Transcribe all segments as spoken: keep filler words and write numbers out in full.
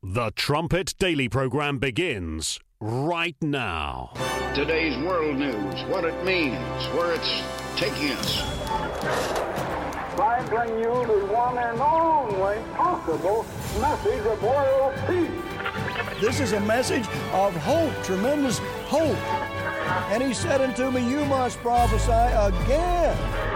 The Trumpet Daily program begins right now. Today's world news, what it means, where it's taking us. I bring you the one and only possible message of world peace. This is a message of hope, tremendous hope. And he said unto me, you must prophesy again.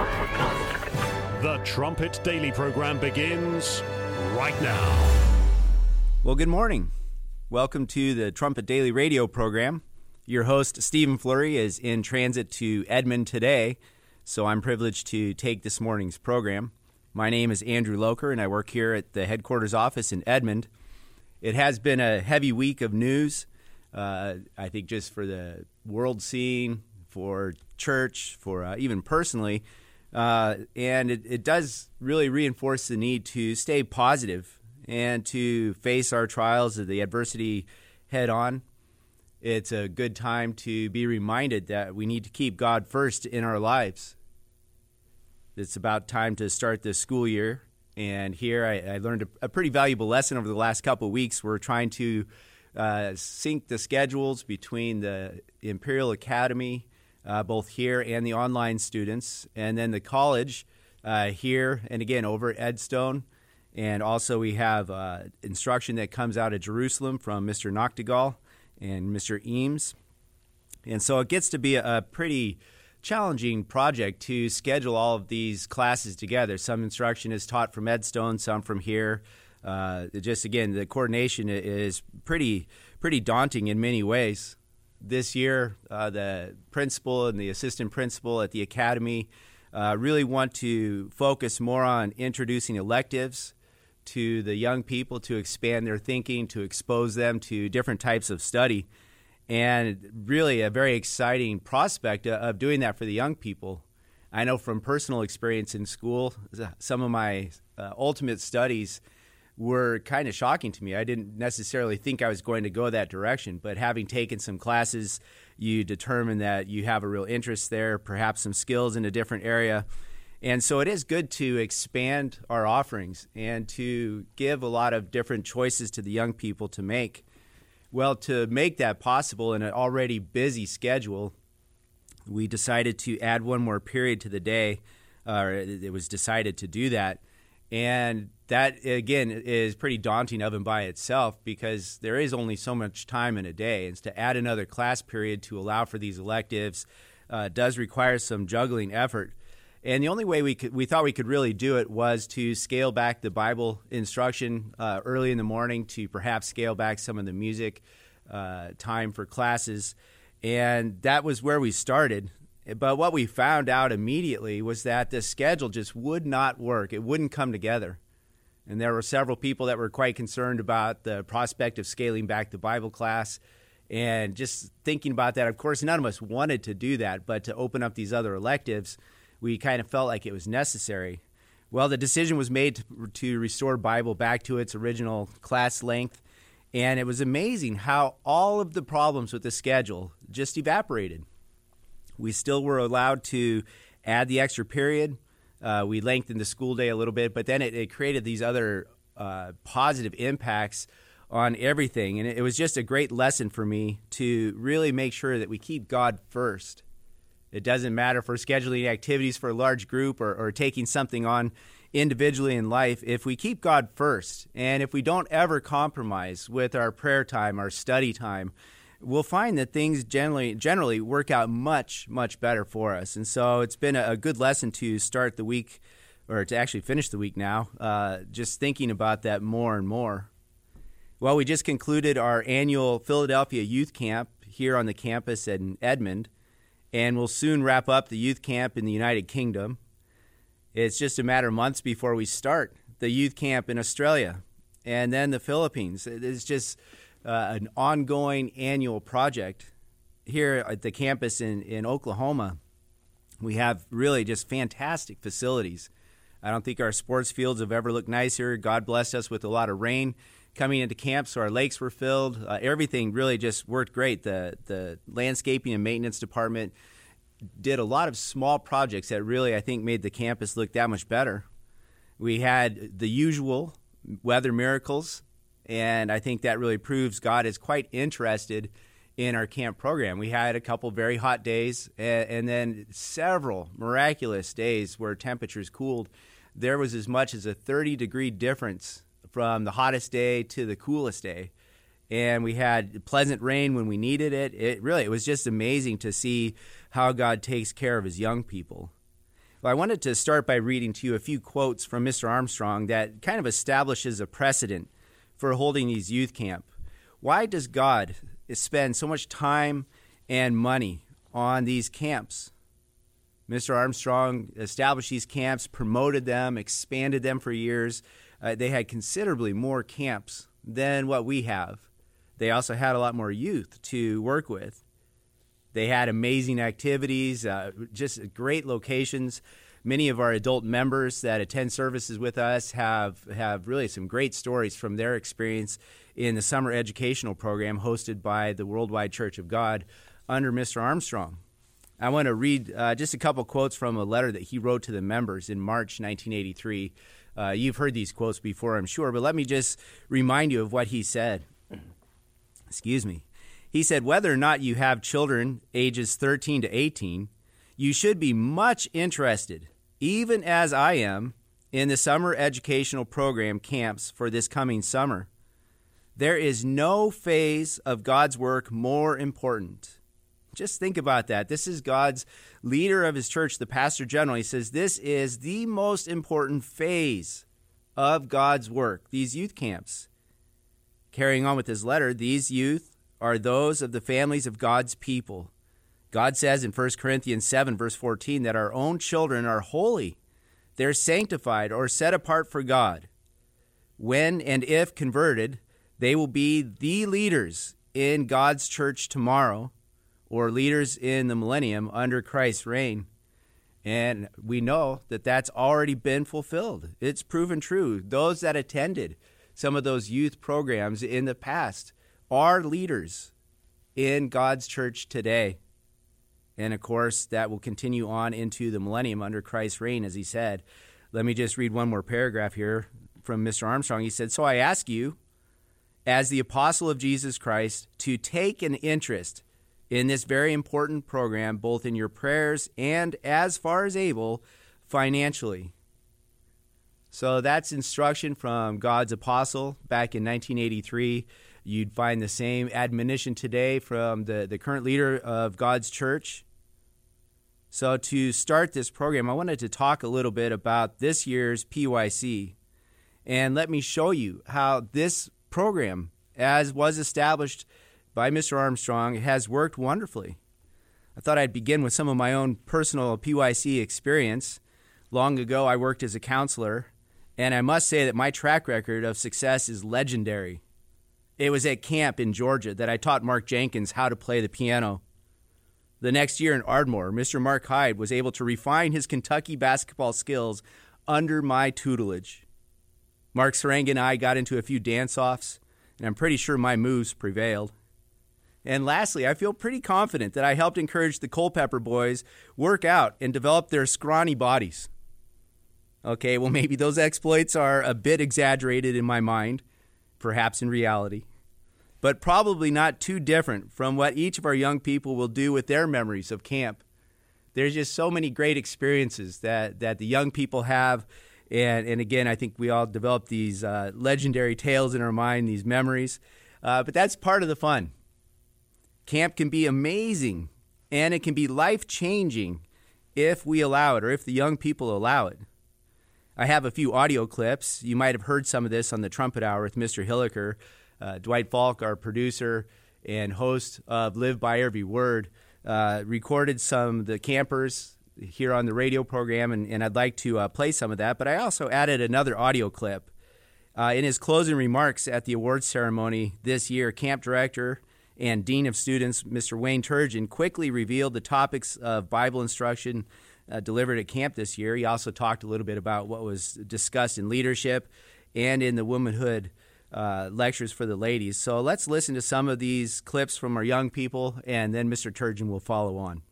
The Trumpet Daily program begins right now. Well, good morning. Welcome to the Trumpet Daily radio program. Your host, Stephen Flurry, is in transit to Edmond today, so I'm privileged to take this morning's program. My name is Andrew Loker, and I work here at the headquarters office in Edmond. It has been a heavy week of news, uh, I think just for the world scene, for church, for uh, even personally, uh, and it, it does really reinforce the need to stay positive and to face our trials of the adversity head on. It's a good time to be reminded that we need to keep God first in our lives. It's about time to start the school year, and here I, I learned a, a pretty valuable lesson over the last couple of weeks. We're trying to uh, sync the schedules between the Imperial Academy, uh, both here and the online students, and then the college uh, here and again over at Edstone. And also we have uh, instruction that comes out of Jerusalem from Mister Noctegal and Mister Eames. And so it gets to be a, a pretty challenging project to schedule all of these classes together. Some instruction is taught from Edstone, some from here. Uh, just, again, the coordination is pretty pretty daunting in many ways. This year, uh, the principal and the assistant principal at the academy uh, really want to focus more on introducing electives to the young people, to expand their thinking, to expose them to different types of study. And really a very exciting prospect of doing that for the young people. I know from personal experience in school, some of my uh, ultimate studies were kind of shocking to me. I didn't necessarily think I was going to go that direction, but having taken some classes, you determine that you have a real interest there, perhaps some skills in a different area. And so it is good to expand our offerings and to give a lot of different choices to the young people to make. Well, to make that possible in an already busy schedule, we decided to add one more period to the day. Uh, it was decided to do that. And that, again, is pretty daunting of and by itself because there is only so much time in a day. And to add another class period to allow for these electives uh, does require some juggling effort. And the only way we could, we thought we could really do it was to scale back the Bible instruction uh, early in the morning, to perhaps scale back some of the music uh, time for classes. And that was where we started. But what we found out immediately was that the schedule just would not work. It wouldn't come together. And there were several people that were quite concerned about the prospect of scaling back the Bible class. And just thinking about that, of course, none of us wanted to do that, but to open up these other electives, we kind of felt like it was necessary. Well, the decision was made to, to restore Bible back to its original class length, and it was amazing how all of the problems with the schedule just evaporated. We still were allowed to add the extra period. Uh, we lengthened the school day a little bit, but then it, it created these other uh, positive impacts on everything, and it, it was just a great lesson for me to really make sure that we keep God first. It doesn't matter if we're scheduling activities for a large group or, or taking something on individually in life. If we keep God first, and if we don't ever compromise with our prayer time, our study time, we'll find that things generally generally work out much, much better for us. And so it's been a, a good lesson to start the week, or to actually finish the week now, uh, just thinking about that more and more. Well, we just concluded our annual Philadelphia Youth Camp here on the campus in Edmond. And we'll soon wrap up the youth camp in the United Kingdom. It's just a matter of months before we start the youth camp in Australia and then the Philippines. It's just uh, an ongoing annual project. Here at the campus in, in Oklahoma, we have really just fantastic facilities. I don't think our sports fields have ever looked nicer. God blessed us with a lot of rain coming into camp, so our lakes were filled. Uh, everything really just worked great. The the landscaping and maintenance department did a lot of small projects that really, I think, made the campus look that much better. We had the usual weather miracles And I think that really proves God is quite interested in our camp program. We had a couple very hot days and, and then several miraculous days where temperatures cooled. There was as much as a thirty degree difference from the hottest day to the coolest day. And we had pleasant rain when we needed it. It really, it was just amazing to see how God takes care of his young people. Well, I wanted to start by reading to you a few quotes from Mister Armstrong that kind of establishes a precedent for holding these youth camp. Why does God spend so much time and money on these camps? Mister Armstrong established these camps, promoted them, expanded them for years. Uh, they had considerably more camps than what we have. They also had a lot more youth to work with. They had amazing activities, uh, just great locations. Many of our adult members that attend services with us have, have really some great stories from their experience in the summer educational program hosted by the Worldwide Church of God under Mister Armstrong. I want to read uh, just a couple quotes from a letter that he wrote to the members in March nineteen eighty-three. Uh, you've heard these quotes before, I'm sure, but let me just remind you of what he said. Excuse me. He said, whether or not you have children ages thirteen to eighteen, you should be much interested, even as I am, in the summer educational program camps for this coming summer. There is no phase of God's work more important. Just think about that. This is God's leader of his church, the pastor general. He says this is the most important phase of God's work, these youth camps. Carrying on with his letter, these youth are those of the families of God's people. God says in First Corinthians seven, verse fourteen, that our own children are holy. They're sanctified or set apart for God. When and if converted, they will be the leaders in God's church tomorrow, or leaders in the millennium under Christ's reign. And we know that that's already been fulfilled. It's proven true. Those that attended some of those youth programs in the past are leaders in God's church today. And of course, that will continue on into the millennium under Christ's reign, as he said. Let me just read one more paragraph here from Mister Armstrong. He said, so I ask you, as the apostle of Jesus Christ, to take an interest in this very important program, both in your prayers and, as far as able, financially. So that's instruction from God's apostle back in nineteen eighty-three. You'd find the same admonition today from the, the current leader of God's church. So to start this program, I wanted to talk a little bit about this year's P Y C. And let me show you how this program, as was established by Mister Armstrong, has worked wonderfully. I thought I'd begin with some of my own personal P Y C experience. Long ago, I worked as a counselor, and I must say that my track record of success is legendary. It was at camp in Georgia that I taught Mark Jenkins how to play the piano. The next year in Ardmore, Mister Mark Hyde was able to refine his Kentucky basketball skills under my tutelage. Mark Serang and I got into a few dance-offs, and I'm pretty sure my moves prevailed. And lastly, I feel pretty confident that I helped encourage the Culpeper boys work out and develop their scrawny bodies. Okay, well, maybe those exploits are a bit exaggerated in my mind, perhaps in reality, but probably not too different from what each of our young people will do with their memories of camp. There's just so many great experiences that, that the young people have, and, and again, I think we all develop these uh, legendary tales in our mind, these memories, uh, but that's part of the fun. Camp can be amazing, and it can be life-changing if we allow it, or if the young people allow it. I have a few audio clips. You might have heard some of this on the Trumpet Hour with Mister Hilliker. Uh, Dwight Falk, our producer and host of Live by Every Word, uh, recorded some of the campers here on the radio program, and, and I'd like to uh, play some of that. But I also added another audio clip. Uh, in his closing remarks at the awards ceremony this year, Camp Director and Dean of Students, Mister Wayne Turgeon, quickly revealed the topics of Bible instruction uh, delivered at camp this year. He also talked a little bit about what was discussed in leadership and in the womanhood uh, lectures for the ladies. So let's listen to some of these clips from our young people, and then Mister Turgeon will follow on.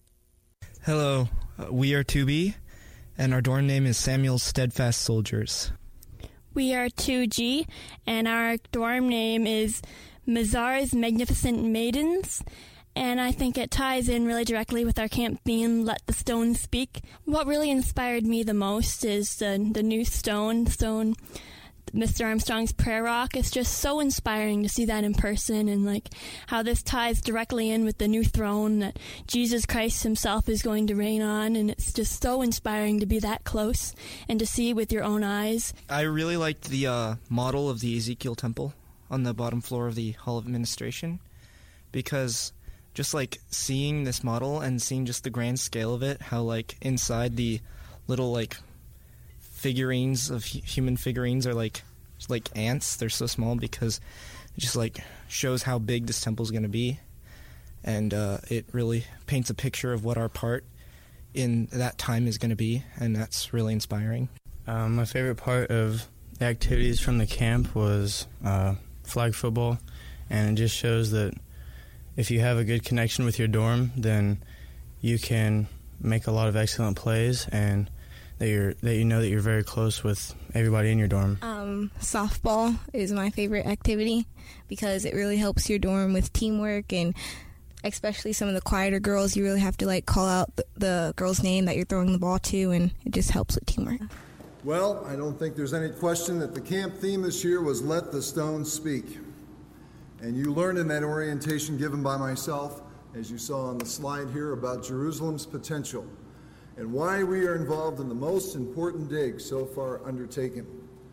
Hello, uh, we are two B, and our dorm name is Samuel's Steadfast Soldiers. We are two G, and our dorm name is Mazar's Magnificent Maidens, and I think it ties in really directly with our camp theme, Let the Stone Speak. What really inspired me the most is the, the new stone, stone, Mister Armstrong's prayer rock. It's just so inspiring to see that in person, and like how this ties directly in with the new throne that Jesus Christ himself is going to reign on, and it's just so inspiring to be that close and to see with your own eyes. I really liked the uh, model of the Ezekiel temple on the bottom floor of the Hall of Administration, because just like seeing this model and seeing just the grand scale of it, how like inside the little like figurines of human figurines are like like ants. They're so small because it just like shows how big this temple is going to be, and uh, it really paints a picture of what our part in that time is going to be, and that's really inspiring. Um, my favorite part of the activities from the camp was uh, flag football, and it just shows that if you have a good connection with your dorm, then you can make a lot of excellent plays, and that you're that you know that you're very close with everybody in your dorm. Um, softball is my favorite activity because it really helps your dorm with teamwork, and especially some of the quieter girls, you really have to like call out the, the girl's name that you're throwing the ball to, and it just helps with teamwork. Well, I don't think there's any question that the camp theme this year was Let the Stone Speak. And you learned in that orientation given by myself, as you saw on the slide here, about Jerusalem's potential and why we are involved in the most important dig so far undertaken.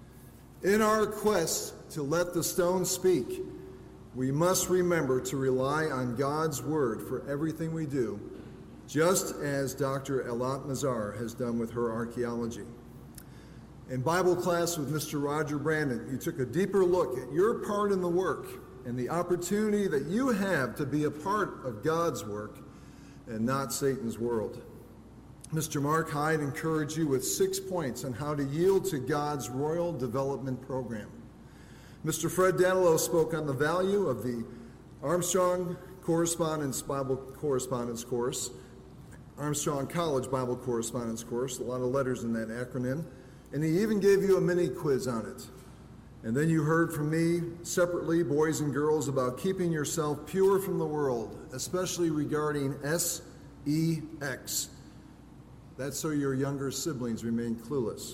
In our quest to let the stone speak, we must remember to rely on God's word for everything we do, just as Doctor Eilat Mazar has done with her archaeology. In Bible class with Mister Roger Brandon, you took a deeper look at your part in the work and the opportunity that you have to be a part of God's work and not Satan's world. Mister Mark Hyde encouraged you with six points on how to yield to God's Royal Development Program. Mister Fred Danilo spoke on the value of the Armstrong Correspondence Bible Correspondence Course, Armstrong College Bible Correspondence Course, a lot of letters in that acronym, and he even gave you a mini quiz on it. And then you heard from me separately, boys and girls, about keeping yourself pure from the world, especially regarding S E X. That's so your younger siblings remain clueless.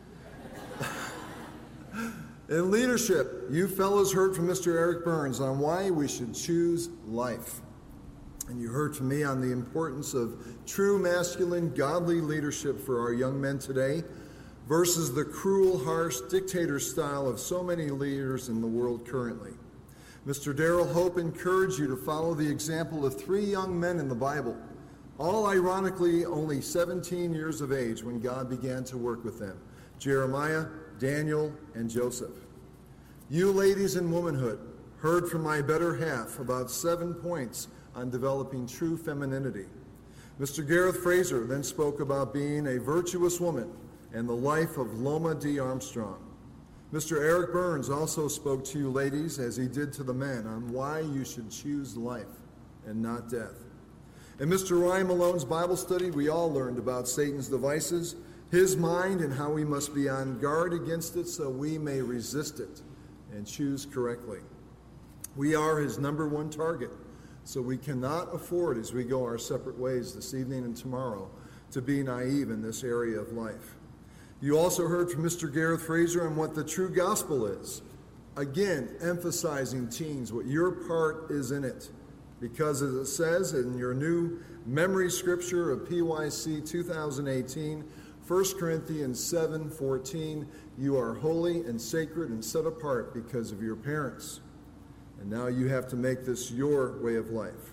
In leadership, you fellows heard from Mister Eric Burns on why we should choose life. And you heard from me on the importance of true masculine, godly leadership for our young men today versus the cruel, harsh dictator style of so many leaders in the world currently. Mister Darrell Hope encouraged you to follow the example of three young men in the Bible, all ironically only seventeen years of age when God began to work with them: Jeremiah, Daniel, and Joseph. You ladies in womanhood heard from my better half about seven points on developing true femininity. Mister Gareth Fraser then spoke about being a virtuous woman and the life of Loma D. Armstrong. Mister Eric Burns also spoke to you ladies, as he did to the men, on why you should choose life and not death. In Mister Ryan Malone's Bible study, we all learned about Satan's devices, his mind, and how we must be on guard against it so we may resist it and choose correctly. We are his number one target, so we cannot afford, as we go our separate ways this evening and tomorrow, to be naive in this area of life. You also heard from Mister Gareth Fraser on what the true gospel is, again emphasizing, teens, what your part is in it. Because as it says in your new memory scripture of P Y C two thousand eighteen, First Corinthians seven fourteen, you are holy and sacred and set apart because of your parents. And now you have to make this your way of life.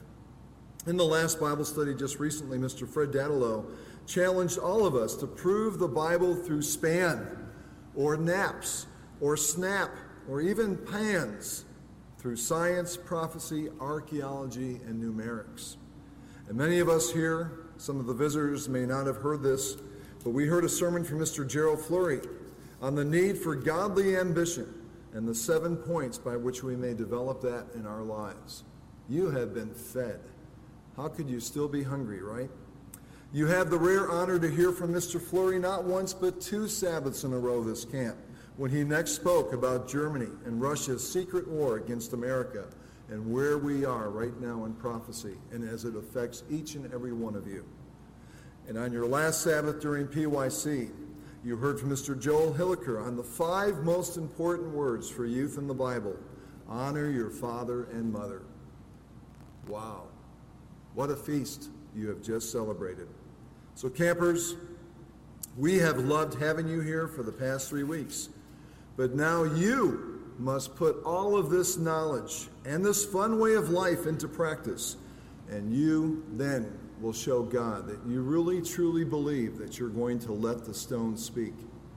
In the last Bible study just recently, Mister Fred Danilo challenged all of us to prove the Bible through SPAN, or NAPS, or SNAP, or even PANS, through science, prophecy, archaeology, and numerics. And many of us here, some of the visitors may not have heard this, but we heard a sermon from Mister Gerald Fleury on the need for godly ambition and the seven points by which we may develop that in our lives. You have been fed. How could you still be hungry, right? You have the rare honor to hear from Mister Fleury not once but two Sabbaths in a row this camp, when he next spoke about Germany and Russia's secret war against America and where we are right now in prophecy and as it affects each and every one of you. And on your last Sabbath during P Y C, you heard from Mister Joel Hilliker on the five most important words for youth in the Bible. Honor your father and mother. Wow, what a feast you have just celebrated. So campers, we have loved having you here for the past three weeks. But now you must put all of this knowledge and this fun way of life into practice. And you then will show God that you really truly believe that you're going to let the stones speak.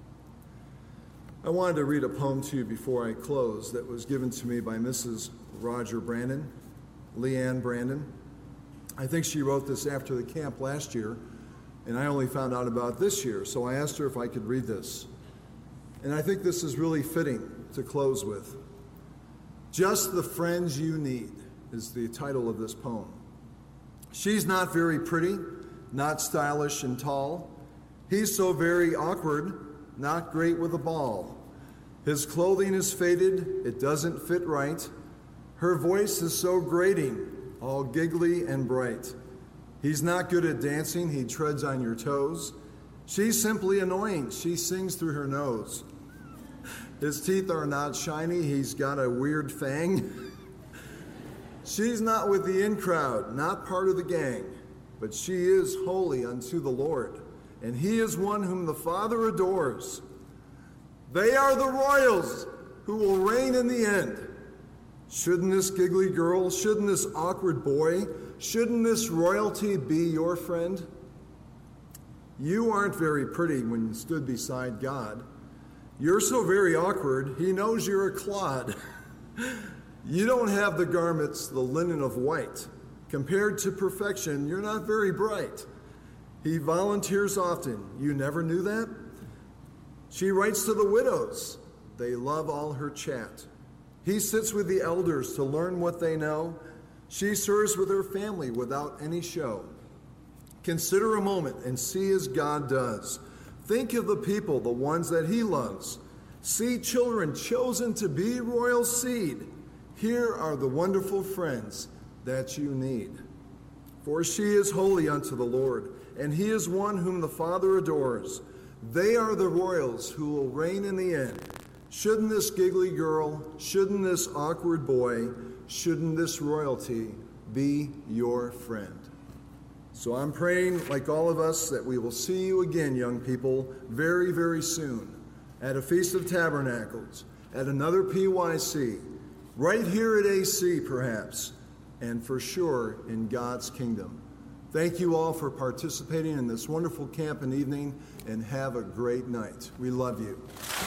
I wanted to read a poem to you before I close that was given to me by Missus Roger Brandon, Leanne Brandon. I think she wrote this after the camp last year, and I only found out about this year, so I asked her if I could read this. And I think this is really fitting to close with. Just the Friends You Need is the title of this poem. She's not very pretty, not stylish and tall. He's so very awkward, not great with a ball. His clothing is faded, it doesn't fit right. Her voice is so grating, all giggly and bright. He's not good at dancing, he treads on your toes. She's simply annoying, she sings through her nose. His teeth are not shiny, he's got a weird fang. She's not with the in crowd, not part of the gang, but she is holy unto the Lord, and he is one whom the Father adores. They are the royals who will reign in the end. Shouldn't this giggly girl, shouldn't this awkward boy, shouldn't this royalty be your friend? You aren't very pretty when you stood beside God. You're so very awkward, he knows you're a clod. You don't have the garments, the linen of white. Compared to perfection, you're not very bright. He volunteers often. You never knew that? She writes to the widows. They love all her chat. He sits with the elders to learn what they know. She serves with her family without any show. Consider a moment and see as God does. Think of the people, the ones that he loves. See children chosen to be royal seed. Here are the wonderful friends that you need. For she is holy unto the Lord, and he is one whom the Father adores. They are the royals who will reign in the end. Shouldn't this giggly girl, shouldn't this awkward boy, shouldn't this royalty be your friend? So I'm praying, like all of us, that we will see you again, young people, very, very soon at a Feast of Tabernacles, at another P Y C, right here at A C perhaps, and for sure in God's kingdom. Thank you all for participating in this wonderful camp and evening, and have a great night. We love you.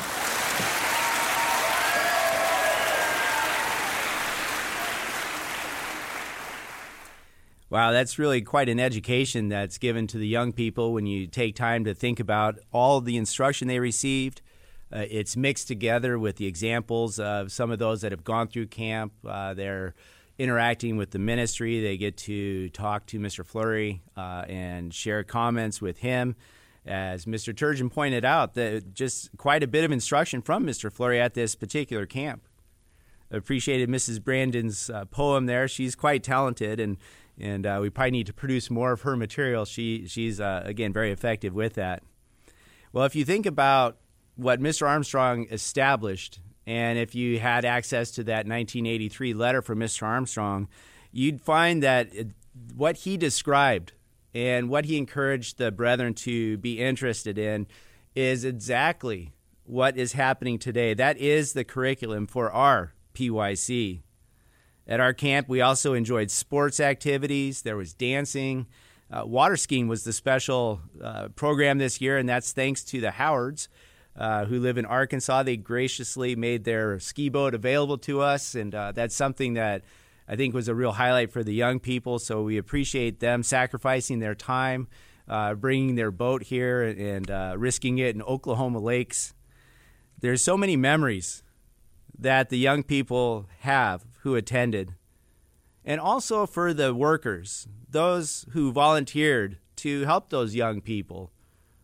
Wow, that's really quite an education that's given to the young people when you take time to think about all of the instruction they received. Uh, it's mixed together with the examples of some of those that have gone through camp. Uh, they're interacting with the ministry. They get to talk to Mister Fleury uh, and share comments with him. As Mister Turgeon pointed out, that just quite a bit of instruction from Mister Fleury at this particular camp. Appreciated Missus Brandon's uh, poem there. She's quite talented, and and uh, we probably need to produce more of her material. She She's, uh, again, very effective with that. Well, if you think about what Mister Armstrong established, and if you had access to that nineteen eighty-three letter from Mister Armstrong, you'd find that it, what he described and what he encouraged the brethren to be interested in is exactly what is happening today. That is the curriculum for our P Y C. At our camp, we also enjoyed sports activities. There was dancing. Uh, water skiing was the special uh, program this year, and that's thanks to the Howards, uh, who live in Arkansas. They graciously made their ski boat available to us, and uh, that's something that I think was a real highlight for the young people. So we appreciate them sacrificing their time, uh, bringing their boat here, and uh, risking it in Oklahoma lakes. There's so many memories that the young people have who attended. And also for the workers, those who volunteered to help those young people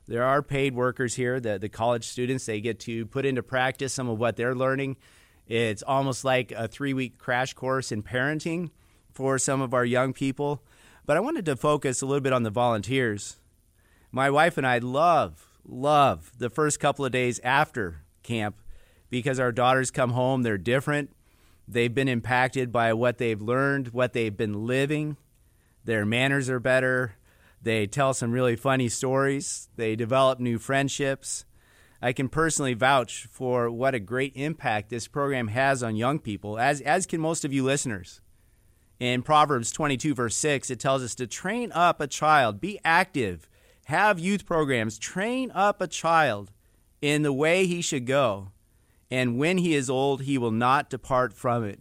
There are paid workers here. The, the college students, they get to put into practice some of what they're learning. It's almost like a three-week crash course in parenting for some of our young people. But I wanted to focus a little bit on the volunteers. My wife and I love, love the first couple of days after camp because our daughters come home, they're different. They've been impacted by what they've learned, what they've been living. Their manners are better. They tell some really funny stories. They develop new friendships. I can personally vouch for what a great impact this program has on young people, as, as can most of you listeners. In Proverbs twenty-two, verse six, it tells us to train up a child, be active, have youth programs, train up a child in the way he should go, and when he is old, he will not depart from it.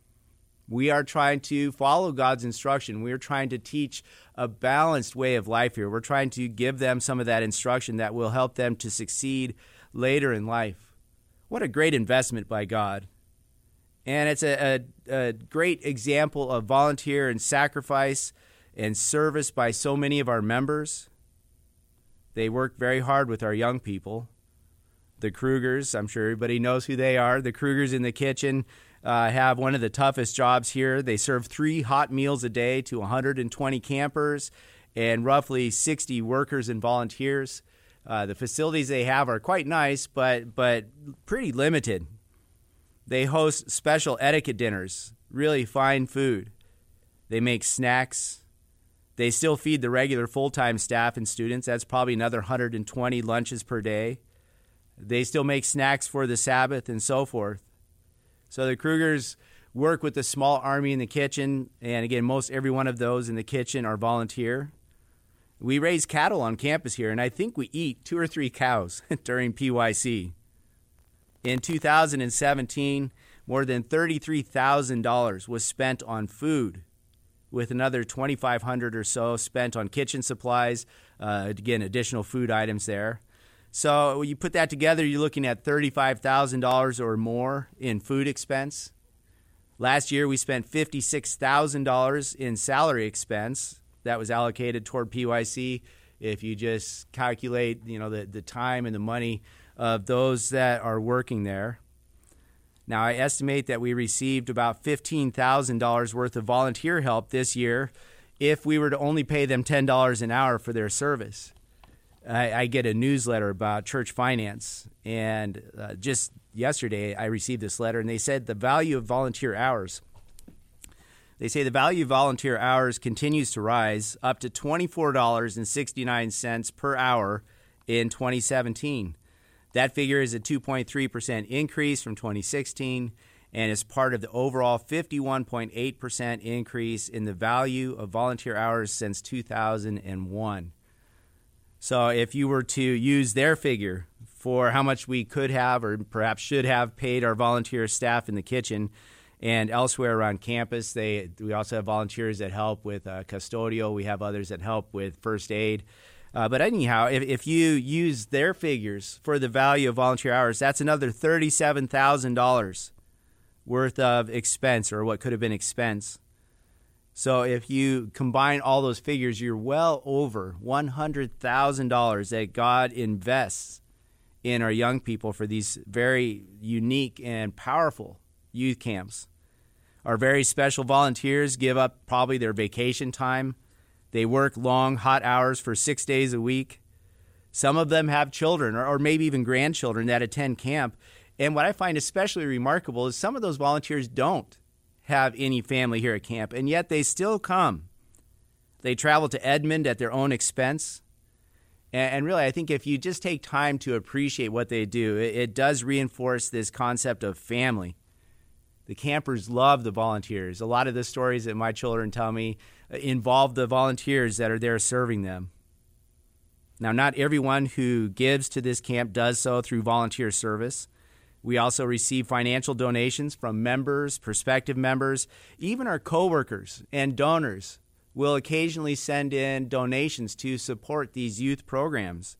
We are trying to follow God's instruction. We are trying to teach a balanced way of life here. We're trying to give them some of that instruction that will help them to succeed later in life. What a great investment by God. And it's a, a, a great example of volunteer and sacrifice and service by so many of our members. They work very hard with our young people. The Krugers, I'm sure everybody knows who they are. The Krugers in the kitchen uh, have one of the toughest jobs here. They serve three hot meals a day to one hundred twenty campers and roughly sixty workers and volunteers. Uh, the facilities they have are quite nice, but but pretty limited. They host special etiquette dinners, really fine food. They make snacks. They still feed the regular full-time staff and students. That's probably another one hundred twenty lunches per day. They still make snacks for the Sabbath and so forth. So the Krugers work with the small army in the kitchen, and again, most every one of those in the kitchen are volunteer. We raise cattle on campus here, and I think we eat two or three cows during P Y C. In two thousand seventeen, more than thirty-three thousand dollars was spent on food, with another twenty-five hundred dollars or so spent on kitchen supplies, uh, again, additional food items there. So when you put that together, you're looking at thirty-five thousand dollars or more in food expense. Last year, we spent fifty-six thousand dollars in salary expense that was allocated toward P Y C. If you just calculate, you know, the, the time and the money of those that are working there. Now, I estimate that we received about fifteen thousand dollars worth of volunteer help this year if we were to only pay them ten dollars an hour for their service. I, I get a newsletter about church finance, and uh, just yesterday I received this letter, and they said the value of volunteer hours. They say the value of volunteer hours continues to rise up to twenty-four dollars and sixty-nine cents per hour in twenty seventeen. That figure is a two point three percent increase from twenty sixteen and is part of the overall fifty-one point eight percent increase in the value of volunteer hours since two thousand one. So if you were to use their figure for how much we could have or perhaps should have paid our volunteer staff in the kitchen and elsewhere around campus, they we also have volunteers that help with uh, custodial. We have others that help with first aid. Uh, but anyhow, if, if you use their figures for the value of volunteer hours, that's another thirty-seven thousand dollars worth of expense, or what could have been expense. So if you combine all those figures, you're well over one hundred thousand dollars that God invests in our young people for these very unique and powerful youth camps. Our very special volunteers give up probably their vacation time. They work long, hot hours for six days a week. Some of them have children or, or maybe even grandchildren that attend camp. And what I find especially remarkable is some of those volunteers don't have any family here at camp, and yet they still come. They travel to Edmond at their own expense. And, and really, I think if you just take time to appreciate what they do, it, it does reinforce this concept of family. The campers love the volunteers. A lot of the stories that my children tell me involve the volunteers that are there serving them. Now, not everyone who gives to this camp does so through volunteer service. We also receive financial donations from members, prospective members, even our coworkers and donors will occasionally send in donations to support these youth programs.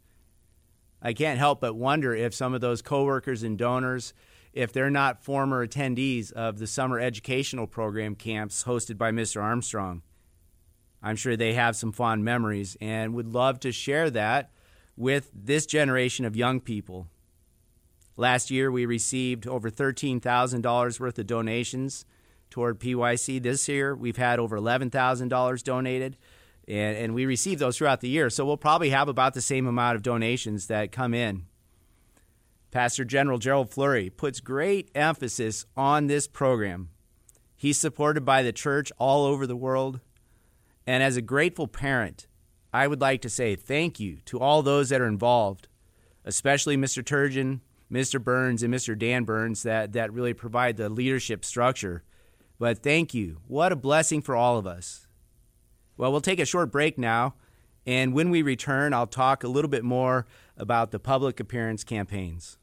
I can't help but wonder if some of those coworkers and donors, if they're not former attendees of the summer educational program camps hosted by Mister Armstrong. I'm sure they have some fond memories and would love to share that with this generation of young people. Last year, we received over thirteen thousand dollars worth of donations toward P Y C. This year, we've had over eleven thousand dollars donated, and, and we receive those throughout the year. So we'll probably have about the same amount of donations that come in. Pastor General Gerald Flurry puts great emphasis on this program. He's supported by the church all over the world. And as a grateful parent, I would like to say thank you to all those that are involved, especially Mister Turgeon, Mister Burns, and Mister Dan Burns that, that really provide the leadership structure. But thank you. What a blessing for all of us. Well, we'll take a short break now, and when we return, I'll talk a little bit more about the public appearance campaigns.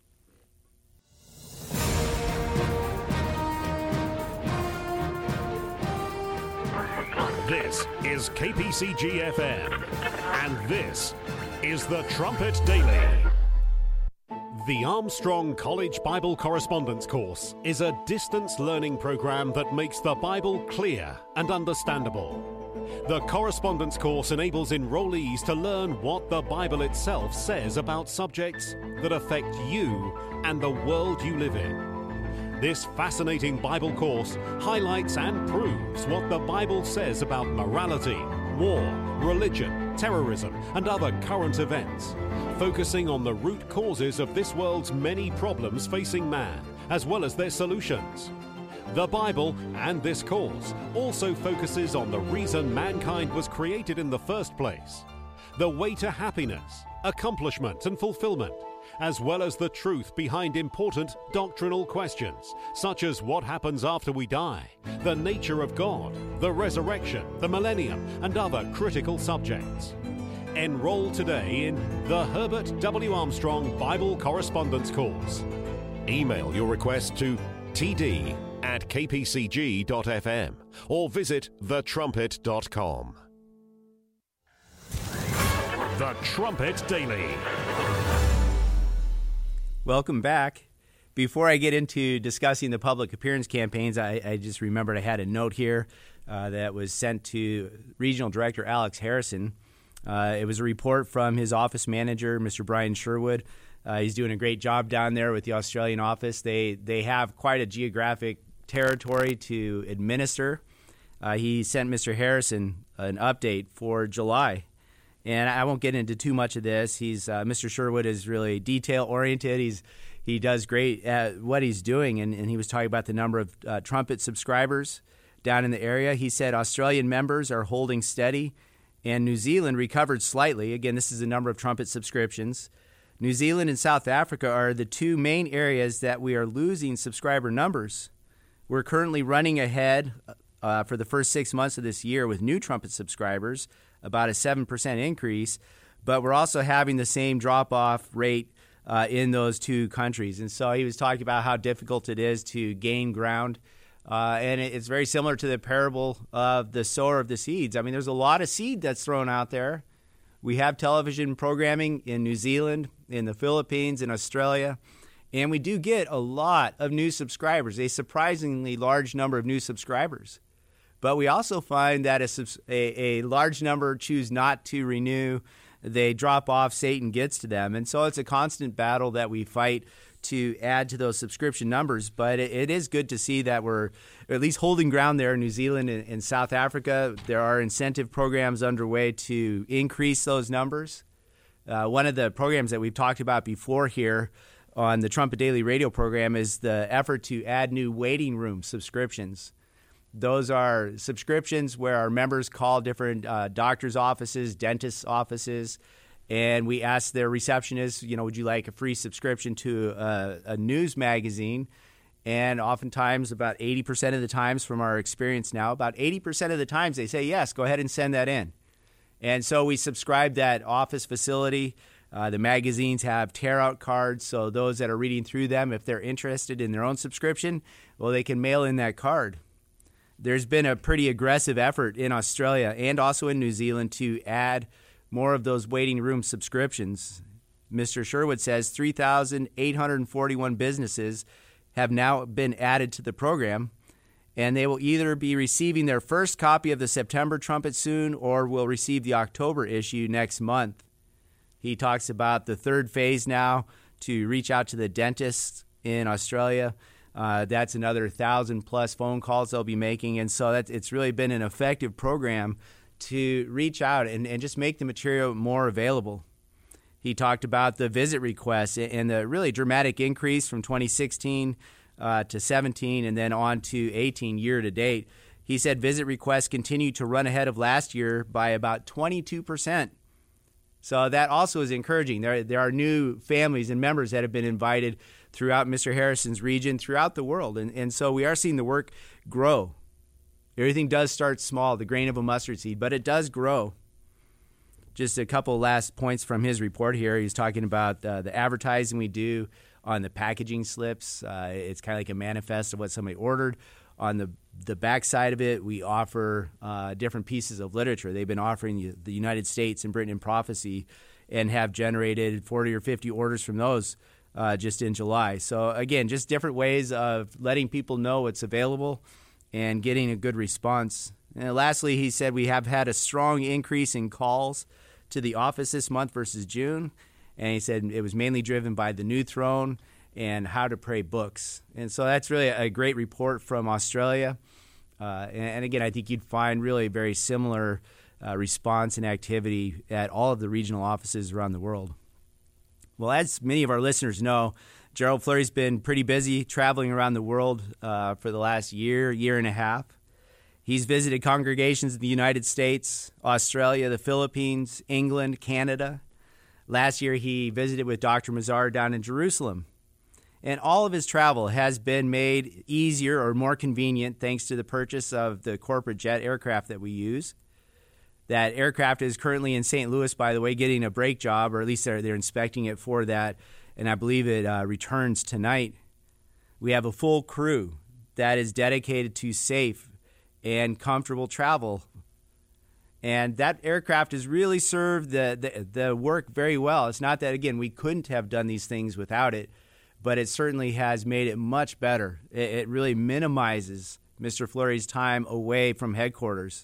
This is K P C G F M, and this is the Trumpet Daily. The Armstrong College Bible Correspondence Course is a distance learning program that makes the Bible clear and understandable. The correspondence course enables enrollees to learn what the Bible itself says about subjects that affect you and the world you live in. This fascinating Bible course highlights and proves what the Bible says about morality, war, religion, terrorism, and other current events, focusing on the root causes of this world's many problems facing man, as well as their solutions. The Bible and this course also focuses on the reason mankind was created in the first place, the way to happiness, accomplishment, and fulfillment, as well as the truth behind important doctrinal questions, such as what happens after we die, the nature of God, the resurrection, the millennium, and other critical subjects. Enroll today in the Herbert W. Armstrong Bible Correspondence Course. Email your request to t d at k p c g dot f m or visit the trumpet dot com. The Trumpet Daily. Welcome back. Before I get into discussing the public appearance campaigns, I, I just remembered I had a note here uh, that was sent to Regional Director Alex Harrison. Uh, it was a report from his office manager, Mister Brian Sherwood. Uh, he's doing a great job down there with the Australian office. They they have quite a geographic territory to administer. Uh, he sent Mister Harrison an update for July. And I won't get into too much of this. He's uh, Mister Sherwood is really detail-oriented. He's He does great at what he's doing, and, and he was talking about the number of uh, Trumpet subscribers down in the area. He said Australian members are holding steady, and New Zealand recovered slightly. Again, this is the number of Trumpet subscriptions. New Zealand and South Africa are the two main areas that we are losing subscriber numbers. We're currently running ahead uh, for the first six months of this year with new Trumpet subscribers, about a seven percent increase, but we're also having the same drop-off rate uh, in those two countries. And so he was talking about how difficult it is to gain ground, uh, and it's very similar to the parable of the sower of the seeds. I mean, there's a lot of seed that's thrown out there. We have television programming in New Zealand, in the Philippines, in Australia, and we do get a lot of new subscribers, a surprisingly large number of new subscribers. But we also find that a, a, a large number choose not to renew. They drop off. Satan gets to them. And so it's a constant battle that we fight to add to those subscription numbers. But it, it is good to see that we're at least holding ground there in New Zealand and, and South Africa. There are incentive programs underway to increase those numbers. Uh, one of the programs that we've talked about before here on the Trumpet Daily Radio program is the effort to add new waiting room subscriptions. Those are subscriptions where our members call different uh, doctors' offices, dentists' offices, and we ask their receptionists, you know, would you like a free subscription to a, a news magazine? And oftentimes, about eighty percent of the times from our experience now, about eighty percent of the times they say, yes, go ahead and send that in. And so we subscribe that office facility. Uh, the magazines have tear-out cards, so those that are reading through them, if they're interested in their own subscription, well, they can mail in that card. There's been a pretty aggressive effort in Australia and also in New Zealand to add more of those waiting room subscriptions. Mister Sherwood says three thousand eight hundred forty-one businesses have now been added to the program, and they will either be receiving their first copy of the September Trumpet soon or will receive the October issue next month. He talks about the third phase now to reach out to the dentists in Australia. Uh, that's another thousand plus phone calls they'll be making. And so that's, it's really been an effective program to reach out and, and just make the material more available. He talked about the visit requests and the really dramatic increase from twenty sixteen uh, to seventeen and then on to eighteen year to date. He said visit requests continue to run ahead of last year by about twenty-two percent. So that also is encouraging. There, there are new families and members that have been invited throughout Mister Harrison's region, throughout the world. And, and so we are seeing the work grow. Everything does start small, the grain of a mustard seed, but it does grow. Just a couple last points from his report here. He's talking about uh, the advertising we do on the packaging slips. Uh, it's kind of like a manifest of what somebody ordered. On the the back side of it, we offer uh, different pieces of literature. They've been offering the United States and Britain in Prophecy and have generated forty or fifty orders from those uh, just in July. So, again, just different ways of letting people know what's available and getting a good response. And lastly, he said we have had a strong increase in calls to the office this month versus June. And he said it was mainly driven by the New Throne and How to Pray books. And so that's really a great report from Australia. Uh, and, and again, I think you'd find really very similar uh, response and activity at all of the regional offices around the world. Well, as many of our listeners know, Gerald Flurry's been pretty busy traveling around the world uh, for the last year, year and a half. He's visited congregations in the United States, Australia, the Philippines, England, Canada. Last year, he visited with Doctor Mazar down in Jerusalem. And all of his travel has been made easier or more convenient thanks to the purchase of the corporate jet aircraft that we use. That aircraft is currently in Saint Louis, by the way, getting a brake job, or at least they're, they're inspecting it for that. And I believe it uh, returns tonight. We have a full crew that is dedicated to safe and comfortable travel. And that aircraft has really served the, the, the work very well. It's not that, again, we couldn't have done these things without it, but it certainly has made it much better. It, it really minimizes Mister Flurry's time away from headquarters.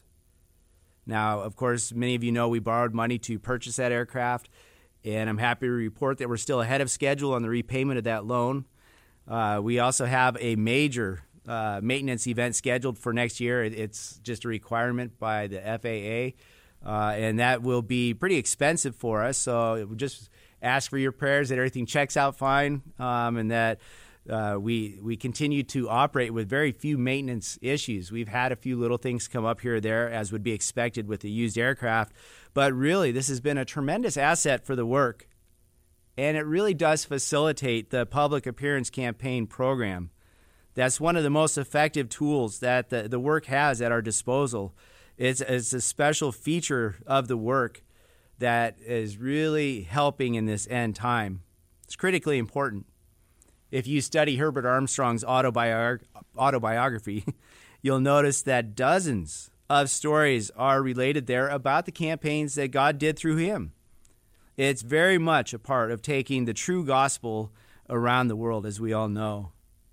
Now, of course, many of you know we borrowed money to purchase that aircraft, and I'm happy to report that we're still ahead of schedule on the repayment of that loan. Uh, we also have a major uh, maintenance event scheduled for next year. It, it's just a requirement by the F A A, uh, and that will be pretty expensive for us. So just ask for your prayers that everything checks out fine, um, and that uh, we we continue to operate with very few maintenance issues. We've had a few little things come up here or there, as would be expected with the used aircraft, but really this has been a tremendous asset for the work, and it really does facilitate the public appearance campaign program. That's one of the most effective tools that the, the work has at our disposal. It's, it's a special feature of the work that is really helping in this end time. It's critically important. If you study Herbert Armstrong's autobiog- autobiography, you'll notice that dozens of stories are related there about the campaigns that God did through him. It's very much a part of taking the true gospel around the world, as we all know.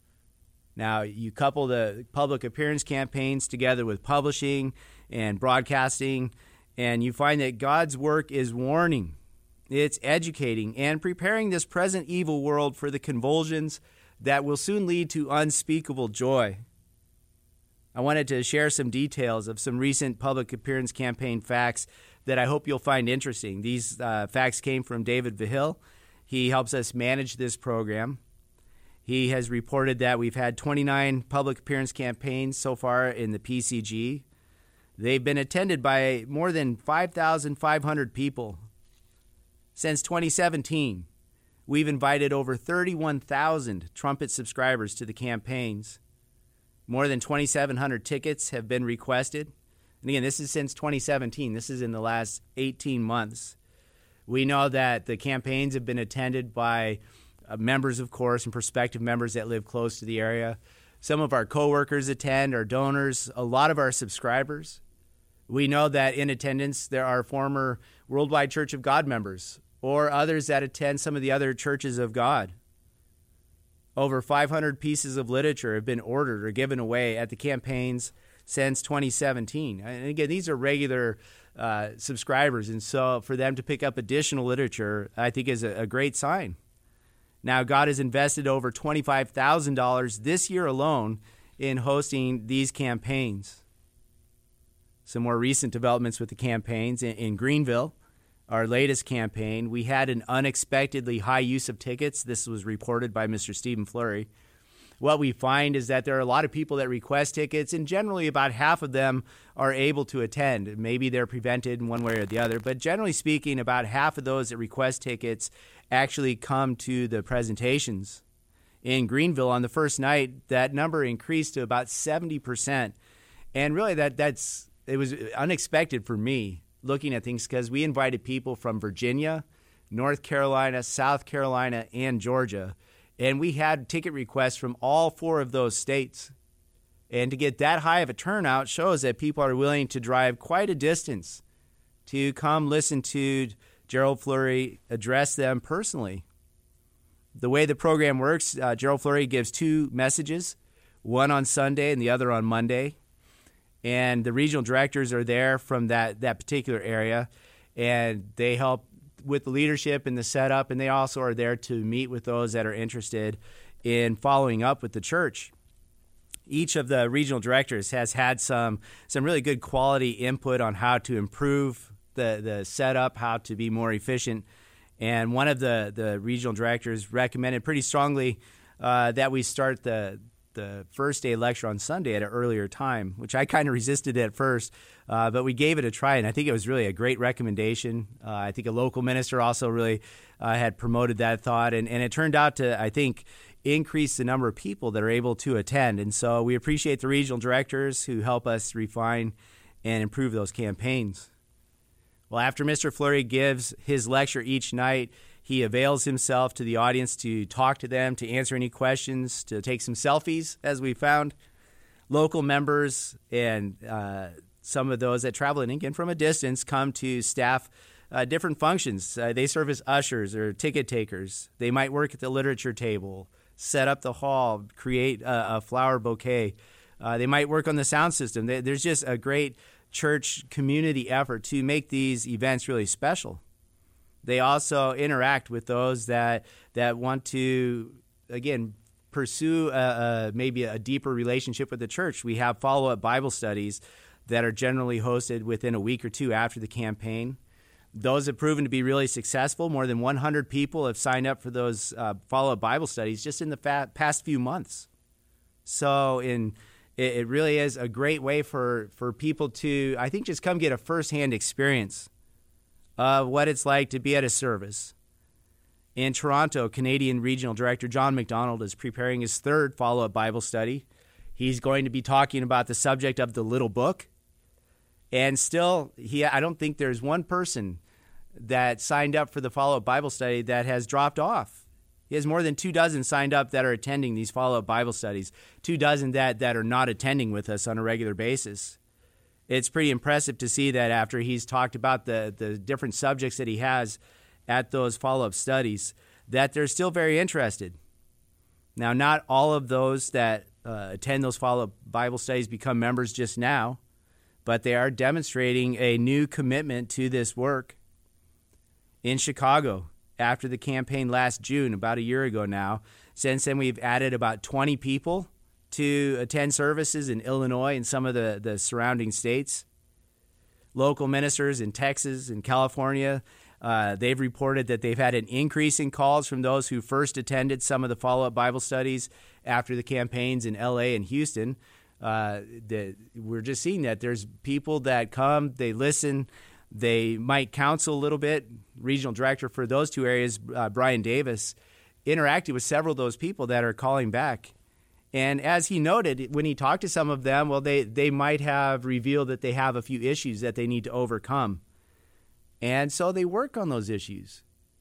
Now, you couple the public appearance campaigns together with publishing and broadcasting, and you find that God's work is warning, it's educating, and preparing this present evil world for the convulsions that will soon lead to unspeakable joy. I wanted to share some details of some recent public appearance campaign facts that I hope you'll find interesting. These uh, facts came from David Vihil. He helps us manage this program. He has reported that we've had twenty-nine public appearance campaigns so far in the P C G. They've been attended by more than five thousand five hundred people. Since twenty seventeen, we've invited over thirty-one thousand Trumpet subscribers to the campaigns. More than twenty-seven hundred tickets have been requested. And again, this is since twenty seventeen. This is in the last eighteen months. We know that the campaigns have been attended by uh, members, of course, and prospective members that live close to the area. Some of our coworkers attend, our donors, a lot of our subscribers. We know that in attendance there are former Worldwide Church of God members or others that attend some of the other churches of God. Over five hundred pieces of literature have been ordered or given away at the campaigns since twenty seventeen. And again, these are regular uh, subscribers. And so for them to pick up additional literature, I think is a, a great sign. Now, God has invested over twenty-five thousand dollars this year alone in hosting these campaigns. Some more recent developments with the campaigns. In, in Greenville, our latest campaign, we had an unexpectedly high use of tickets. This was reported by Mister Stephen Flurry. What we find is that there are a lot of people that request tickets, and generally about half of them are able to attend. Maybe they're prevented in one way or the other, but generally speaking, about half of those that request tickets actually come to the presentations. In Greenville, on the first night, that number increased to about seventy percent. And really, that that's it was unexpected for me looking at things, because we invited people from Virginia, North Carolina, South Carolina, and Georgia. And we had ticket requests from all four of those states. And to get that high of a turnout shows that people are willing to drive quite a distance to come listen to Gerald Flurry address them personally. The way the program works, uh, Gerald Flurry gives two messages, one on Sunday and the other on Monday. And the regional directors are there from that, that particular area, and they help with the leadership and the setup, and they also are there to meet with those that are interested in following up with the church. Each of the regional directors has had some some really good quality input on how to improve the, the setup, how to be more efficient. And one of the, the regional directors recommended pretty strongly uh, that we start the the first day lecture on Sunday at an earlier time, which I kind of resisted at first, uh, but we gave it a try, and I think it was really a great recommendation. Uh, I think a local minister also really uh, had promoted that thought, and, and it turned out to, I think, increase the number of people that are able to attend. And so we appreciate the regional directors who help us refine and improve those campaigns. Well, after Mister Flurry gives his lecture each night, he avails himself to the audience to talk to them, to answer any questions, to take some selfies, as we found. Local members and uh, some of those that travel in, again, from a distance, come to staff uh, different functions. Uh, they serve as ushers or ticket takers. They might work at the literature table, set up the hall, create a, a flower bouquet. Uh, they might work on the sound system. They, there's just a great church community effort to make these events really special. They also interact with those that that want to, again, pursue a, a, maybe a deeper relationship with the church. We have follow-up Bible studies that are generally hosted within a week or two after the campaign. Those have proven to be really successful. More than one hundred people have signed up for those uh, follow-up Bible studies just in the fa- past few months. So in it, it really is a great way for, for people to, I think, just come get a first-hand experience of what it's like to be at a service. In Toronto, Canadian Regional Director John McDonald is preparing his third follow-up Bible study. He's going to be talking about the subject of the little book. And still, he I don't think there's one person that signed up for the follow-up Bible study that has dropped off. He has more than two dozen signed up that are attending these follow-up Bible studies, two dozen that, that are not attending with us on a regular basis. It's pretty impressive to see that after he's talked about the, the different subjects that he has at those follow-up studies, that they're still very interested. Now, not all of those that uh, attend those follow-up Bible studies become members just now, but they are demonstrating a new commitment to this work. In Chicago, after the campaign last June, about a year ago now, since then we've added about twenty people to attend services in Illinois and some of the, the surrounding states. Local ministers in Texas and California, uh, they've reported that they've had an increase in calls from those who first attended some of the follow-up Bible studies after the campaigns in L A and Houston. Uh, the, we're just seeing that there's people that come, they listen, they might counsel a little bit. Regional director for those two areas, uh, Brian Davis, interacted with several of those people that are calling back. And as he noted, when he talked to some of them, well, they, they might have revealed that they have a few issues that they need to overcome. And so they work on those issues.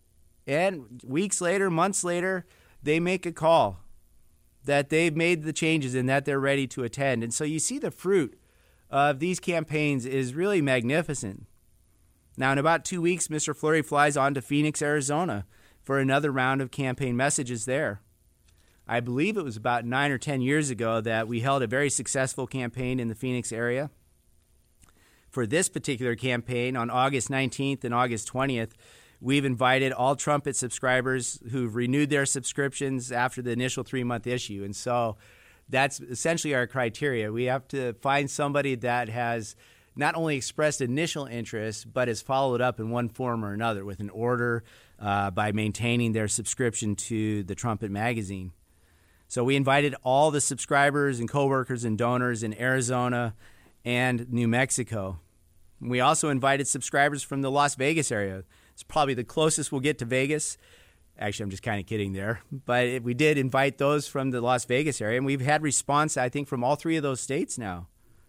And weeks later, months later, they make a call that they've made the changes and that they're ready to attend. And so you see the fruit of these campaigns is really magnificent. Now, in about two weeks, Mister Flurry flies on to Phoenix, Arizona for another round of campaign messages there. I believe it was about nine or ten years ago that we held a very successful campaign in the Phoenix area. for this particular campaign on August nineteenth and August twentieth, we've invited all Trumpet subscribers who've renewed their subscriptions after the initial three-month issue. And so that's essentially our criteria. We have to find somebody that has not only expressed initial interest, but has followed up in one form or another with an order uh, by maintaining their subscription to the Trumpet magazine. So we invited all the subscribers and coworkers and donors in Arizona and New Mexico. We also invited subscribers from the Las Vegas area. It's probably the closest we'll get to Vegas. Actually, I'm just kind of kidding there. But we did invite those from the Las Vegas area, and we've had response, I think, from all three of those states now.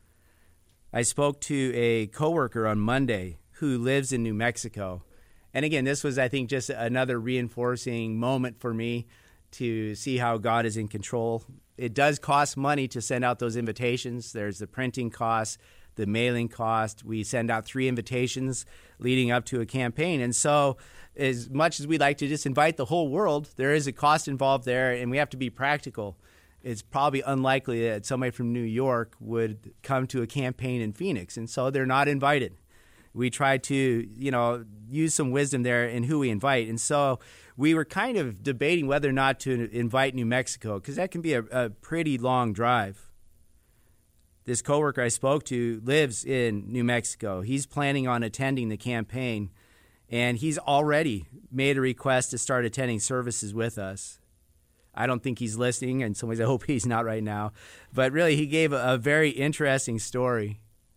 I spoke to a coworker on Monday who lives in New Mexico. And again, this was, I think, just another reinforcing moment for me to see how God is in control. It does cost money to send out those invitations. There's the printing cost, the mailing cost. We send out three invitations leading up to a campaign. And so as much as we'd like to just invite the whole world, there is a cost involved there, and we have to be practical. It's probably unlikely that somebody from New York would come to a campaign in Phoenix, and so they're not invited. We try to, you know, use some wisdom there in who we invite. And so we were kind of debating whether or not to invite New Mexico, because that can be a, a pretty long drive. This coworker I spoke to lives in New Mexico. He's planning on attending the campaign, and he's already made a request to start attending services with us. I don't think he's listening, and some ways I hope he's not right now. But really, he gave a, a very interesting story.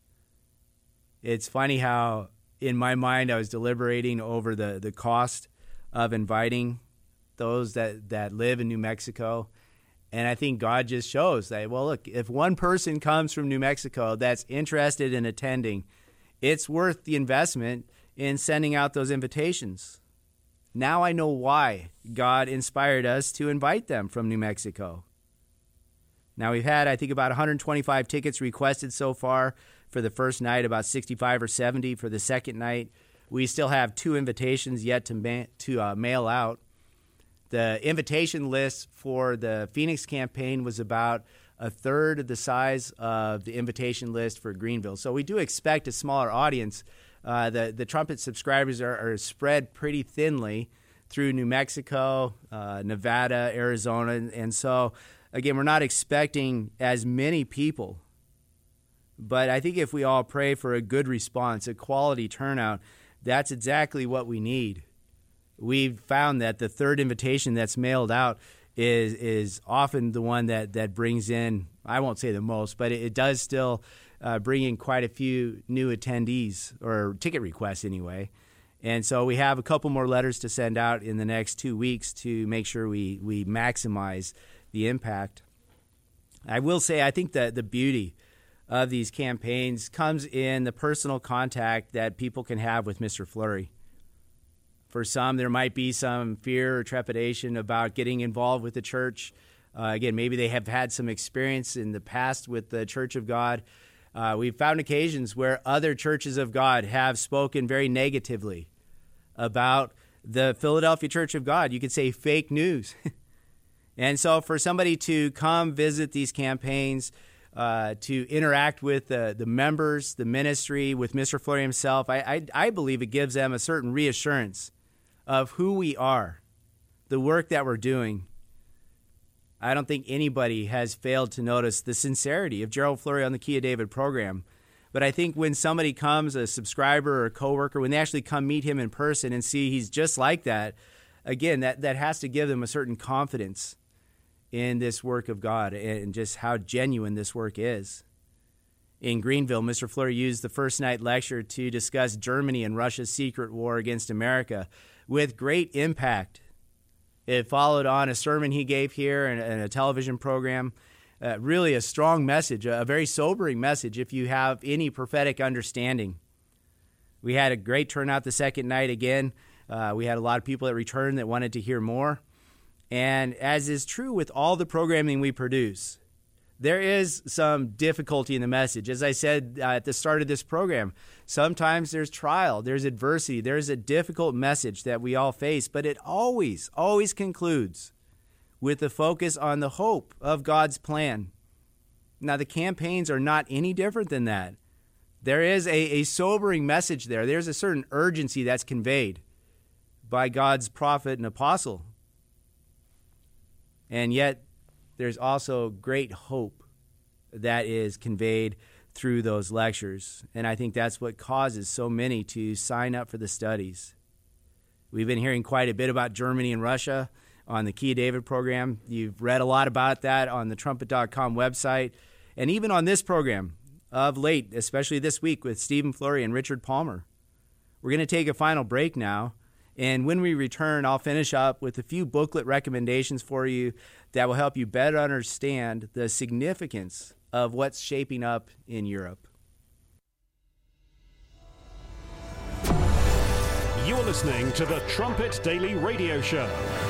It's funny how, in my mind, I was deliberating over the, the cost of inviting those that, that live in New Mexico. And I think God just shows that, well, look, if one person comes from New Mexico that's interested in attending, it's worth the investment in sending out those invitations. Now I know why God inspired us to invite them from New Mexico. Now we've had, I think, about one hundred twenty-five tickets requested so far for the first night, about sixty-five or seventy for the second night. We still have two invitations yet to ma- to uh, mail out. The invitation list for the Phoenix campaign was about a third of the size of the invitation list for Greenville. So we do expect a smaller audience. Uh, the, the Trumpet subscribers are, are spread pretty thinly through New Mexico, uh, Nevada, Arizona. And, and so, again, we're not expecting as many people. But I think if we all pray for a good response, a quality turnout, that's exactly what we need. We've found that the third invitation that's mailed out is is often the one that, that brings in, I won't say the most, but it, it does still uh, bring in quite a few new attendees, or ticket requests anyway. And so we have a couple more letters to send out in the next two weeks to make sure we, we maximize the impact. I will say I think that the beauty of these campaigns comes in the personal contact that people can have with Mister Fleury. For some, there might be some fear or trepidation about getting involved with the church. Uh, again, maybe they have had some experience in the past with the Church of God. Uh, we've found occasions where other churches of God have spoken very negatively about the Philadelphia Church of God. You could say fake news. And so for somebody to come visit these campaigns, uh, to interact with the, the members, the ministry, with Mister Fleury himself, I, I, I believe it gives them a certain reassurance of who we are, the work that we're doing. I don't think anybody has failed to notice the sincerity of Gerald Fleury on the Key of David program. But I think when somebody comes, a subscriber or a coworker, when they actually come meet him in person and see he's just like that, again, that, that has to give them a certain confidence in this work of God and just how genuine this work is. In Greenville, Mister Fleury used the first night lecture to discuss Germany and Russia's secret war against America with great impact. It followed on a sermon he gave here and, and a television program. Uh, really a strong message, a very sobering message if you have any prophetic understanding. We had a great turnout the second night again. Uh, we had a lot of people that returned that wanted to hear more. And as is true with all the programming we produce, there is some difficulty in the message. As I said uh, at the start of this program, sometimes there's trial, there's adversity, there's a difficult message that we all face, but it always, always concludes with the focus on the hope of God's plan. Now, the campaigns are not any different than that. There is a, a sobering message there. There's a certain urgency that's conveyed by God's prophet and apostle. And yet, there's also great hope that is conveyed through those lectures. And I think that's what causes so many to sign up for the studies. We've been hearing quite a bit about Germany and Russia on the Key of David program. You've read a lot about that on the trumpet dot com website. And even on this program of late, especially this week with Stephen Flurry and Richard Palmer. We're going to take a final break now. And when we return, I'll finish up with a few booklet recommendations for you that will help you better understand the significance of what's shaping up in Europe. You're listening to the Trumpet Daily Radio Show.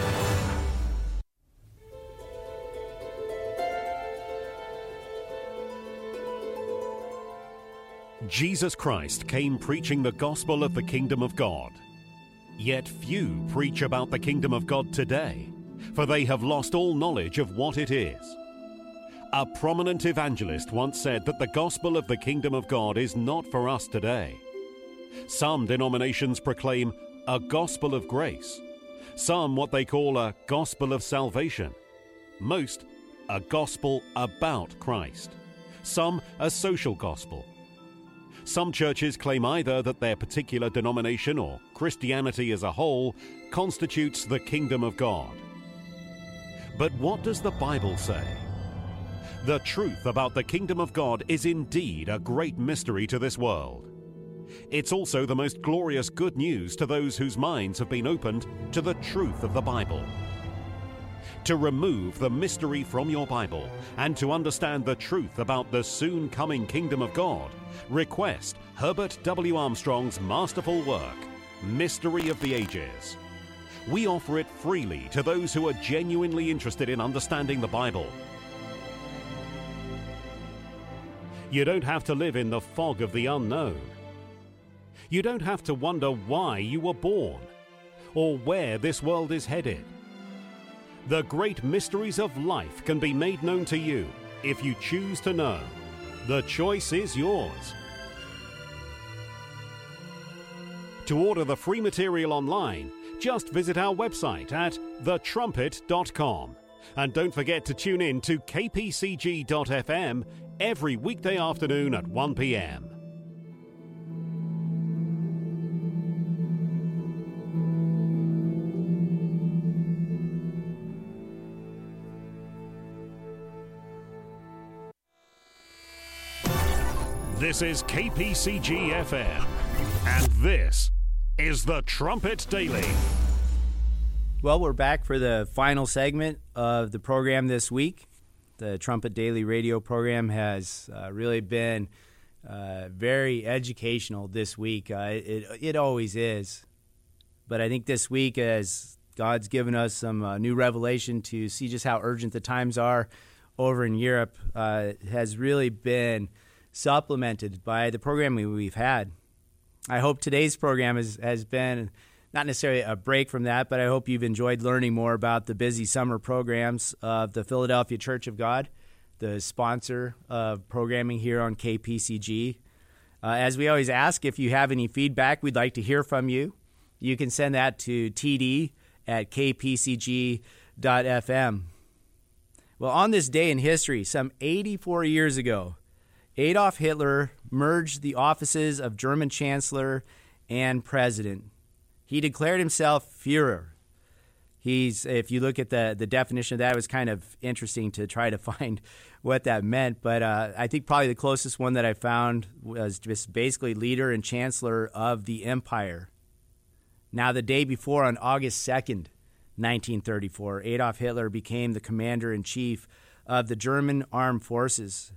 Jesus Christ came preaching the gospel of the kingdom of God. Yet few preach about the kingdom of God today, for they have lost all knowledge of what it is. A prominent evangelist once said that the gospel of the kingdom of God is not for us today. Some denominations proclaim a gospel of grace, some what they call a gospel of salvation, most a gospel about Christ, some a social gospel. Some churches claim either that their particular denomination or Christianity as a whole constitutes the kingdom of God. But what does the Bible say? The truth about the kingdom of God is indeed a great mystery to this world. It's also the most glorious good news to those whose minds have been opened to the truth of the Bible. To remove the mystery from your Bible and to understand the truth about the soon coming kingdom of God, request Herbert W. Armstrong's masterful work, Mystery of the Ages. We offer it freely to those who are genuinely interested in understanding the Bible. You don't have to live in the fog of the unknown. You don't have to wonder why you were born or where this world is headed. The great mysteries of life can be made known to you if you choose to know. The choice is yours. To order the free material online, just visit our website at the trumpet dot com. And don't forget to tune in to K P C G dot F M every weekday afternoon at one p.m. This is K P C G F M, and this is the Trumpet Daily. Well, we're back for the final segment of the program this week. The Trumpet Daily radio program has uh, really been uh, very educational this week. Uh, it, it always is. But I think this week, as God's given us some uh, new revelation to see just how urgent the times are over in Europe, uh, has really been supplemented by the programming we've had. I hope today's program has, has been not necessarily a break from that, but I hope you've enjoyed learning more about the busy summer programs of the Philadelphia Church of God, the sponsor of programming here on K P C G. Uh, as we always ask, if you have any feedback, we'd like to hear from you. You can send that to T D at K P C G dot F M. Well, on this day in history, some eighty-four years ago, Adolf Hitler merged the offices of German Chancellor and President. He declared himself Führer. He's, if you look at the, the definition of that, it was kind of interesting to try to find what that meant. But uh, I think probably the closest one that I found was just basically leader and chancellor of the empire. Now, the day before, on August second, nineteen thirty-four, Adolf Hitler became the commander-in-chief of the German armed forces.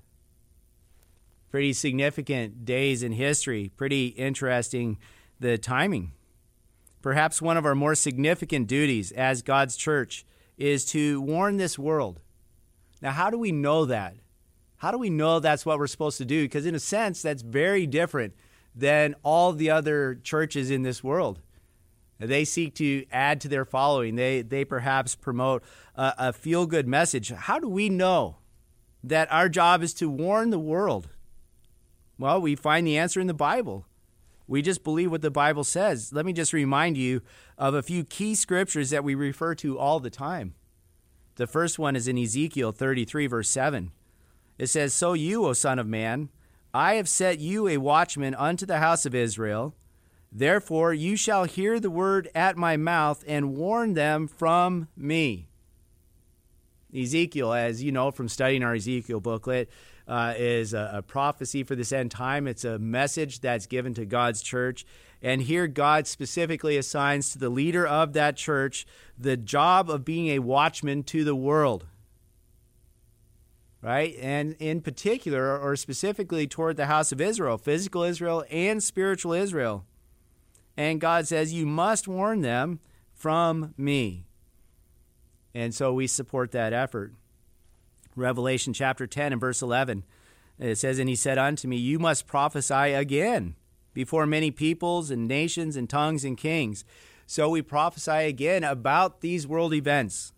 Pretty significant days in history. Pretty interesting, the timing. Perhaps one of our more significant duties as God's church is to warn this world. Now, how do we know that? How do we know that's what we're supposed to do? Because in a sense, that's very different than all the other churches in this world. They seek to add to their following. They, they perhaps promote a, a feel-good message. How do we know that our job is to warn the world? Well, we find the answer in the Bible. We just believe what the Bible says. Let me just remind you of a few key scriptures that we refer to all the time. The first one is in Ezekiel thirty-three, verse seven. It says, "So you, O son of man, I have set you a watchman unto the house of Israel. Therefore you shall hear the word at my mouth and warn them from me." Ezekiel, as you know from studying our Ezekiel booklet, uh, is a, a prophecy for this end time. It's a message that's given to God's church. And here God specifically assigns to the leader of that church the job of being a watchman to the world. Right? And in particular, or specifically toward the house of Israel, physical Israel and spiritual Israel. And God says, you must warn them from me. And so we support that effort. Revelation chapter ten and verse eleven, it says, "And he said unto me, you must prophesy again before many peoples and nations and tongues and kings." So we prophesy again about these world events.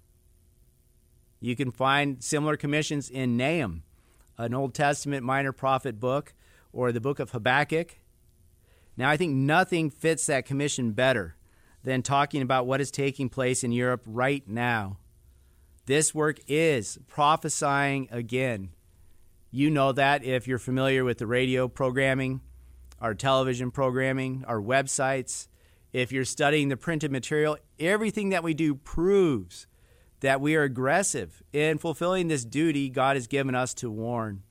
You can find similar commissions in Nahum, an Old Testament minor prophet book, or the book of Habakkuk. Now, I think nothing fits that commission better than talking about what is taking place in Europe right now. This work is prophesying again. You know that if you're familiar with the radio programming, our television programming, our websites. If you're studying the printed material, everything that we do proves that we are aggressive in fulfilling this duty God has given us to warn.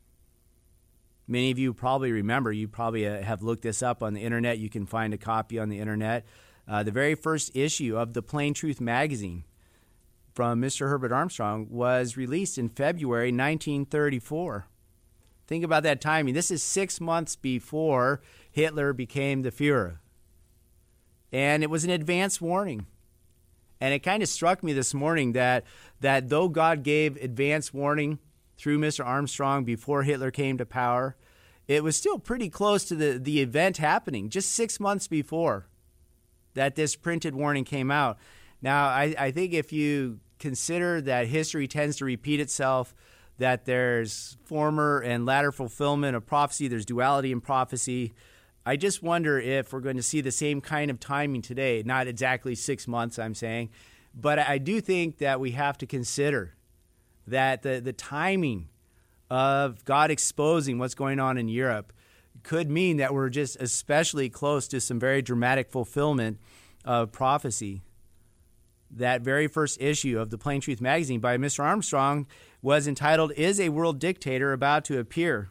Many of you probably remember, you probably uh, have looked this up on the internet. You can find a copy on the internet. Uh, the very first issue of the Plain Truth magazine from Mister Herbert Armstrong was released in February nineteen thirty-four. Think about that timing. This is six months before Hitler became the Fuhrer. And it was an advance warning. And it kind of struck me this morning that that though God gave advance warning through Mister Armstrong before Hitler came to power, it was still pretty close to the, the event happening, just six months before that this printed warning came out. Now, I, I think if you consider that history tends to repeat itself, that there's former and latter fulfillment of prophecy, there's duality in prophecy, I just wonder if we're going to see the same kind of timing today. Not exactly six months, I'm saying, but I do think that we have to consider that the, the timing of God exposing what's going on in Europe could mean that we're just especially close to some very dramatic fulfillment of prophecy. That very first issue of the Plain Truth magazine by Mister Armstrong was entitled, "Is a World Dictator About to Appear?"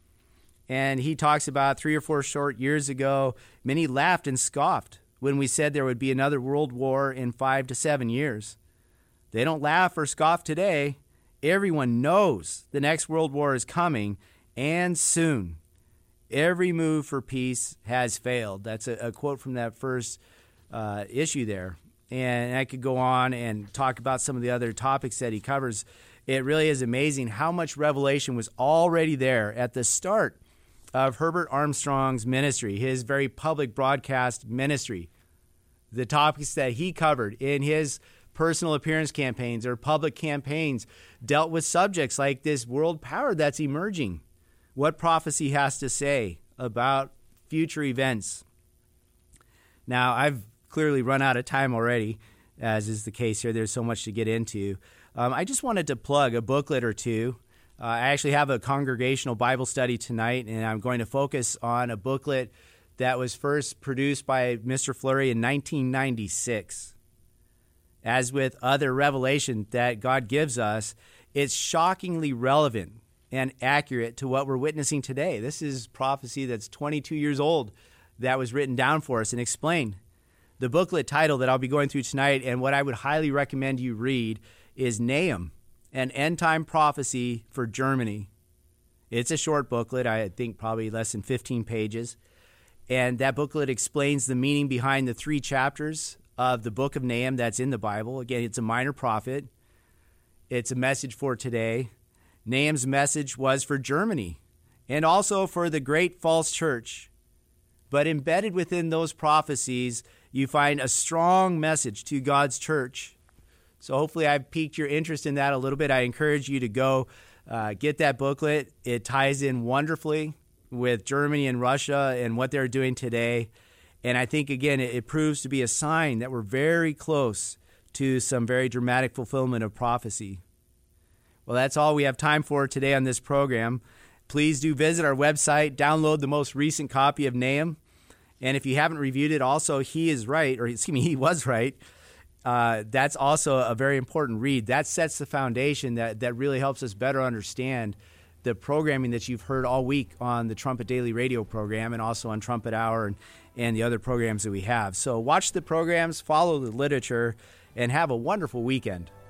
And he talks about three or four short years ago, many laughed and scoffed when we said there would be another world war in five to seven years. They don't laugh or scoff today. Everyone knows the next world war is coming, and soon. Every move for peace has failed. That's a, a quote from that first uh, issue there. And I could go on and talk about some of the other topics that he covers. It really is amazing how much revelation was already there at the start of Herbert Armstrong's ministry, his very public broadcast ministry. The topics that he covered in his personal appearance campaigns or public campaigns dealt with subjects like this world power that's emerging. What prophecy has to say about future events. Now, I've clearly run out of time already, as is the case here. There's so much to get into. Um, I just wanted to plug a booklet or two. Uh, I actually have a congregational Bible study tonight, and I'm going to focus on a booklet that was first produced by Mister Fleury in nineteen ninety-six. As with other revelation that God gives us, it's shockingly relevant and accurate to what we're witnessing today. This is prophecy that's twenty-two years old that was written down for us and explained. The booklet title that I'll be going through tonight, and what I would highly recommend you read, is Nahum, an end-time prophecy for Germany. It's a short booklet, I think probably less than fifteen pages. And that booklet explains the meaning behind the three chapters of the book of Nahum that's in the Bible. Again, it's a minor prophet. It's a message for today. Nahum's message was for Germany and also for the great false church. But embedded within those prophecies, you find a strong message to God's church. So hopefully I've piqued your interest in that a little bit. I encourage you to go uh, get that booklet. It ties in wonderfully with Germany and Russia and what they're doing today. And I think, again, it, it proves to be a sign that we're very close to some very dramatic fulfillment of prophecy. Well, that's all we have time for today on this program. Please do visit our website, download the most recent copy of Nahum. And if you haven't reviewed it, also, he is right, or excuse me, he was right. Uh, that's also a very important read. That sets the foundation that, that really helps us better understand the programming that you've heard all week on the Trumpet Daily radio program and also on Trumpet Hour and, and the other programs that we have. So watch the programs, follow the literature, and have a wonderful weekend.